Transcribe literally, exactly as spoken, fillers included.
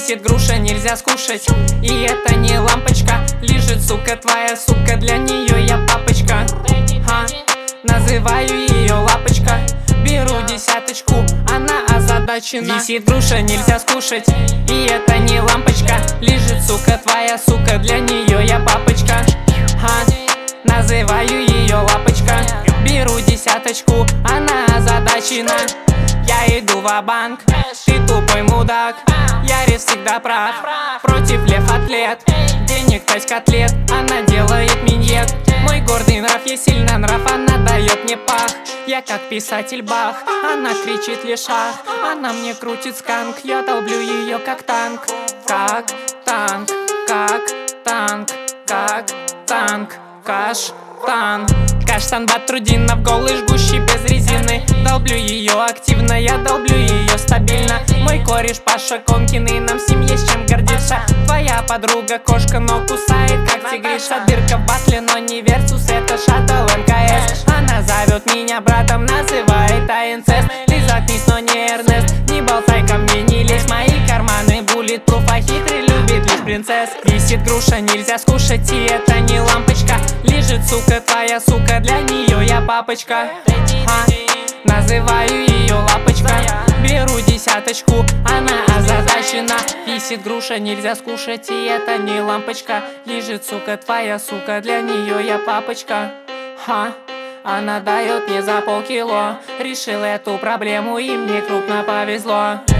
Висит груша, нельзя скушать, и это не лампочка. Лежит, сука, твоя сука, для нее я папочка. Ха, называю ее лапочка. Беру десяточку, она озадачена. Висит груша, нельзя скушать, и это не лампочка. Лежит, сука, твоя сука, для нее я папочка. Ха, называю ее лапочка. Беру десяточку, она озадачена. Я иду ва-банк, ты тупой мудак. Ярис всегда прав, против лев атлет. Денег пять котлет, она делает миньет. Мой гордый нрав, я сильно нрав, она дает мне пах. Я как писатель Бах, она кричит лишах. Она мне крутит сканк, я долблю ее как танк. Как танк, как танк, как танк, каштан. Каштан Батрудинов, голый жгущий без резины. Долблю ее активно, я долблю ее стабильно. Мой кореш Паша Конкин, и нам с ним есть чем гордиться. Твоя подруга кошка, но кусает как тигриша. Дырка в батле, но не версус, это шаттл МКС. Она зовет меня братом, называет а инцест. Ты заткнись, но не Эрнест, не болтай ко мне, не лезь. Мои карманы буллетпруф, а хитрый любит лишь принцесс. Висит груша, нельзя скушать, и это не лампочка. Лежит, сука, твоя сука, для нее я папочка. Ха, называю ее лапочка. Беру десяточку, она озадачена. Висит груша, нельзя скушать, и это не лампочка. Лежит, сука, твоя сука, для нее я папочка. Ха, она дает мне за полкило. Решил эту проблему, и мне крупно повезло.